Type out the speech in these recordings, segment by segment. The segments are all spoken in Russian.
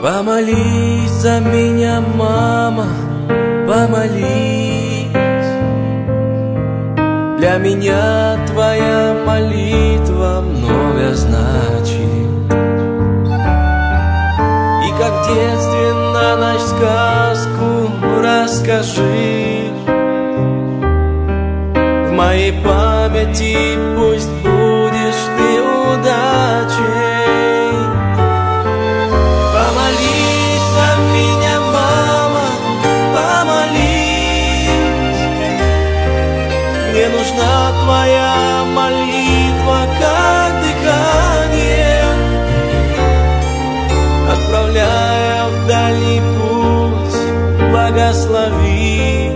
Помолись за меня, мама, помолись. Для меня твоя молитва много значит. И как в детстве на ночь сказку расскажи. В моей памяти пусть будешь ты удачей. Помолись за меня, мама, помолись. Мне нужна твоя молитва, как дыхание, отправляя в дальний путь, благослови.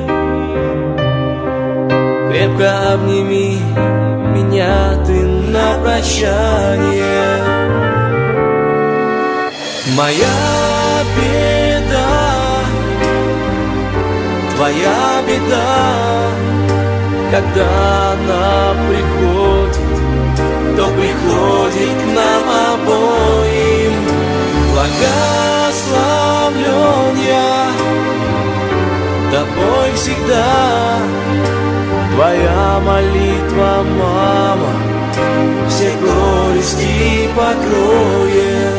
Крепко обними меня ты на прощание. Моя беда, твоя беда, когда она приходит, то приходит к нам обоим. Благословлен я тобой всегда. Твоя молитва, мама, все горести покроет.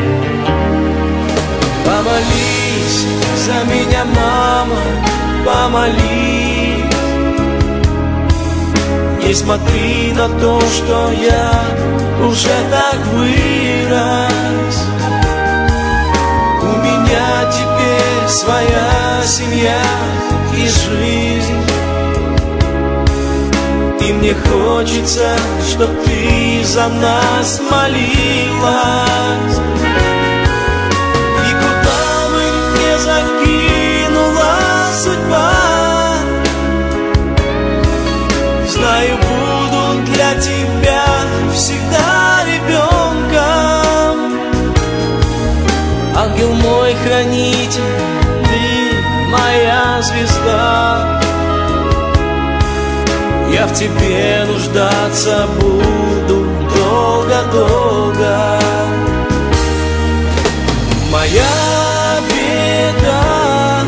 Помолись за меня, мама, помолись. Не смотри на то, что я уже так вырос. У меня теперь своя семья и жизнь. И мне хочется, чтоб ты за нас молилась. И куда бы мне закинула судьба, знаю, буду для тебя всегда ребенком. Ангел мой хранитель, ты моя звезда. Я в тебе нуждаться буду долго-долго. Моя беда,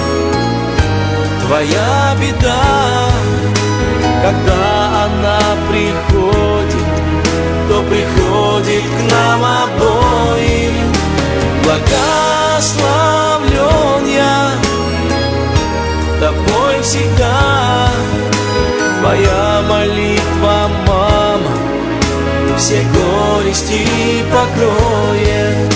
твоя беда, когда она приходит, то приходит к нам обоим. Благословлен я тобой всегда. Твоя молитва, мама, все горести покроет.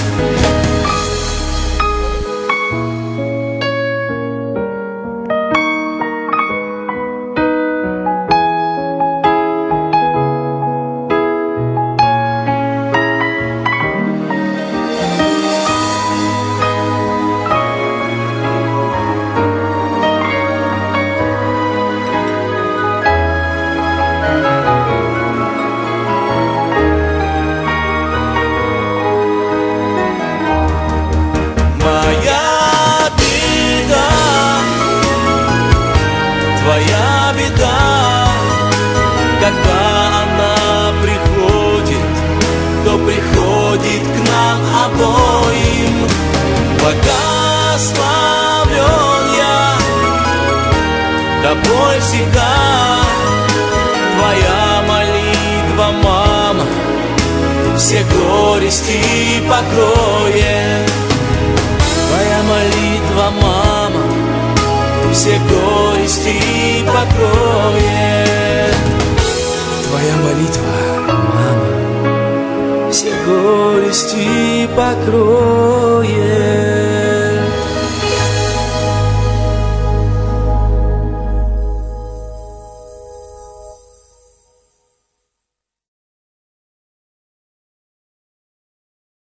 Твоя беда, когда она приходит, то приходит к нам обоим. Благословлен я тобой всегда. Твоя молитва, мама, все горести покроет. Твоя молитва, мама, все горести покроет. Твоя молитва, мама, все горести покроет.